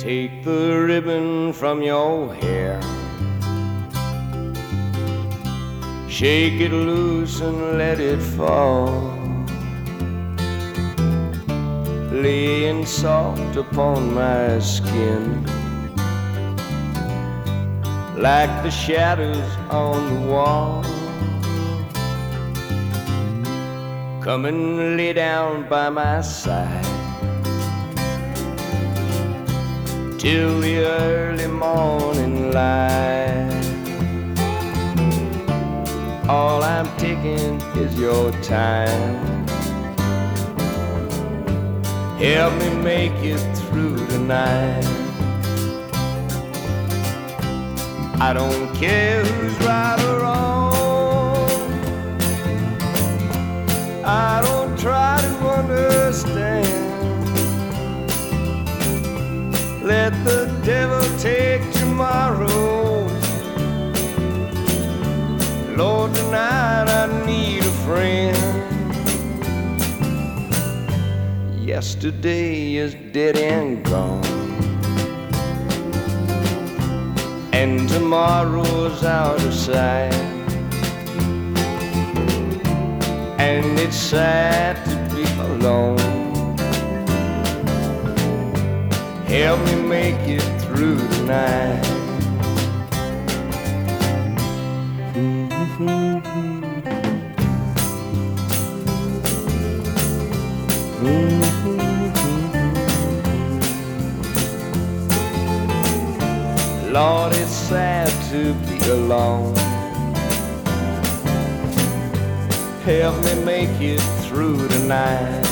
Take the ribbon from your hair, shake it loose and let it fall, laying soft upon my skin, like the shadows on the wall. Come and lay down by my side till the early morning light. All I'm taking is your time. Help me make it through the night. I don't care who's right or wrong. I don't try to understand. Let the devil take tomorrow. Lord, tonight I need a friend. Yesterday is dead and gone, and tomorrow's out of sight. And it's sad to be alone. Help me make it through the night. Lord, it's sad to be alone. Help me make it through the night.